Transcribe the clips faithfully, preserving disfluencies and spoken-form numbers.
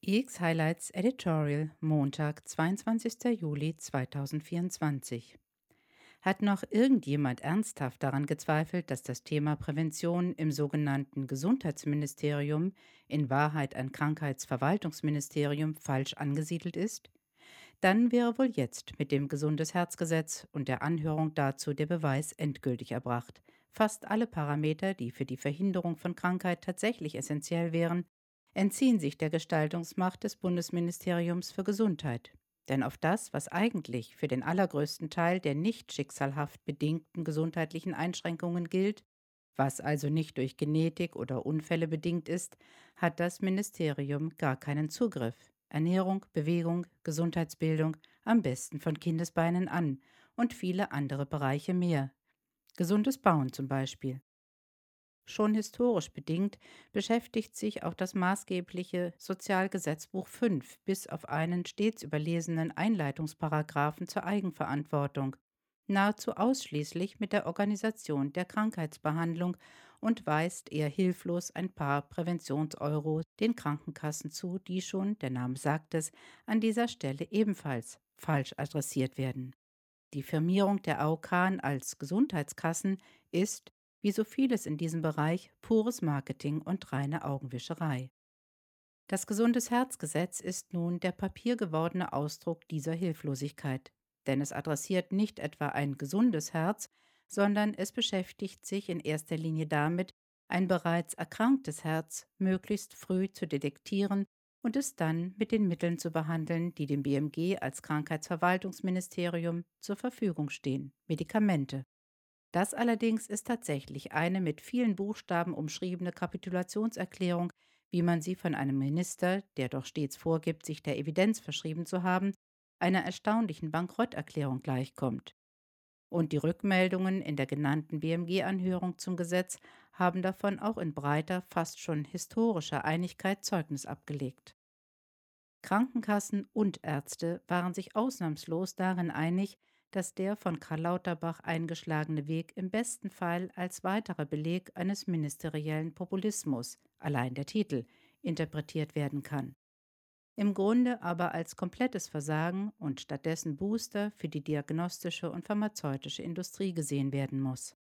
X-Highlights Editorial, Montag, zweiundzwanzigster Juli zweitausendvierundzwanzig. Hat noch irgendjemand ernsthaft daran gezweifelt, dass das Thema Prävention im sogenannten Gesundheitsministerium, in Wahrheit ein Krankheitsverwaltungsministerium, falsch angesiedelt ist? Dann wäre wohl jetzt mit dem Gesundes Herzgesetz und der Anhörung dazu der Beweis endgültig erbracht. Fast alle Parameter, die für die Verhinderung von Krankheit tatsächlich essentiell wären, entziehen sich der Gestaltungsmacht des Bundesministeriums für Gesundheit. Denn auf das, was eigentlich für den allergrößten Teil der nicht schicksalhaft bedingten gesundheitlichen Einschränkungen gilt, was also nicht durch Genetik oder Unfälle bedingt ist, hat das Ministerium gar keinen Zugriff. Ernährung, Bewegung, Gesundheitsbildung, am besten von Kindesbeinen an und viele andere Bereiche mehr. Gesundes Bauen zum Beispiel. Schon historisch bedingt beschäftigt sich auch das maßgebliche Sozialgesetzbuch fünf bis auf einen stets überlesenen Einleitungsparagraphen zur Eigenverantwortung nahezu ausschließlich mit der Organisation der Krankheitsbehandlung und weist eher hilflos ein paar Präventionseuro den Krankenkassen zu, die schon, der Name sagt es, an dieser Stelle ebenfalls falsch adressiert werden. Die Firmierung der A O K als Gesundheitskassen ist, wie so vieles in diesem Bereich, pures Marketing und reine Augenwischerei. Das Gesundes-Herz-Gesetz ist nun der papiergewordene Ausdruck dieser Hilflosigkeit. Denn es adressiert nicht etwa ein gesundes Herz, sondern es beschäftigt sich in erster Linie damit, ein bereits erkranktes Herz möglichst früh zu detektieren und es dann mit den Mitteln zu behandeln, die dem B M G als Krankheitsverwaltungsministerium zur Verfügung stehen: Medikamente. Das allerdings ist tatsächlich eine mit vielen Buchstaben umschriebene Kapitulationserklärung, wie man sie von einem Minister, der doch stets vorgibt, sich der Evidenz verschrieben zu haben, einer erstaunlichen Bankrotterklärung gleichkommt. Und die Rückmeldungen in der genannten B M G-Anhörung zum Gesetz haben davon auch in breiter, fast schon historischer Einigkeit Zeugnis abgelegt. Krankenkassen und Ärzte waren sich ausnahmslos darin einig, dass der von Karl Lauterbach eingeschlagene Weg im besten Fall als weiterer Beleg eines ministeriellen Populismus, allein der Titel, interpretiert werden kann. Im Grunde aber als komplettes Versagen und stattdessen Booster für die diagnostische und pharmazeutische Industrie gesehen werden muss.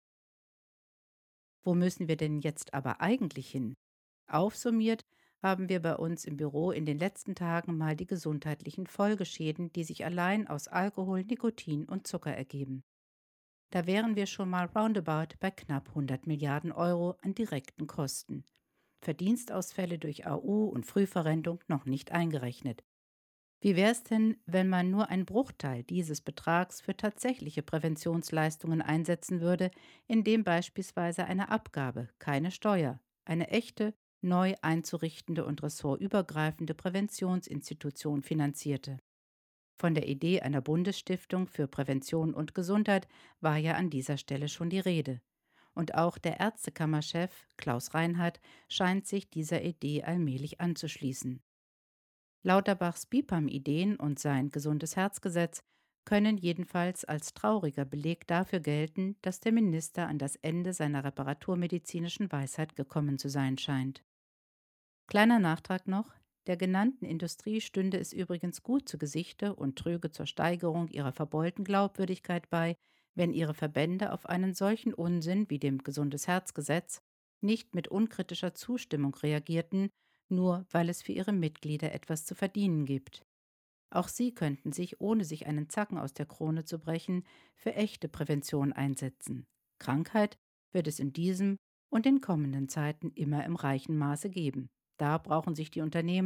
Wo müssen wir denn jetzt aber eigentlich hin? Aufsummiert haben wir bei uns im Büro in den letzten Tagen mal die gesundheitlichen Folgeschäden, die sich allein aus Alkohol, Nikotin und Zucker ergeben. Da wären wir schon mal roundabout bei knapp hundert Milliarden Euro an direkten Kosten. Verdienstausfälle durch A U und Frühverrentung noch nicht eingerechnet. Wie wäre es denn, wenn man nur einen Bruchteil dieses Betrags für tatsächliche Präventionsleistungen einsetzen würde, indem beispielsweise eine Abgabe, keine Steuer, eine echte, neu einzurichtende und ressortübergreifende Präventionsinstitution finanzierte? Von der Idee einer Bundesstiftung für Prävention und Gesundheit war ja an dieser Stelle schon die Rede. Und auch der Ärztekammerchef Klaus Reinhardt scheint sich dieser Idee allmählich anzuschließen. Lauterbachs B I P A M-Ideen und sein Gesundes Herzgesetz können jedenfalls als trauriger Beleg dafür gelten, dass der Minister an das Ende seiner reparaturmedizinischen Weisheit gekommen zu sein scheint. Kleiner Nachtrag noch: Der genannten Industrie stünde es übrigens gut zu Gesichte und trüge zur Steigerung ihrer verbeulten Glaubwürdigkeit bei, wenn ihre Verbände auf einen solchen Unsinn wie dem Gesundes Herzgesetz nicht mit unkritischer Zustimmung reagierten, nur weil es für ihre Mitglieder etwas zu verdienen gibt. Auch sie könnten sich, ohne sich einen Zacken aus der Krone zu brechen, für echte Prävention einsetzen. Krankheit wird es in diesem und den kommenden Zeiten immer im reichen Maße geben. Da brauchen sich die Unternehmen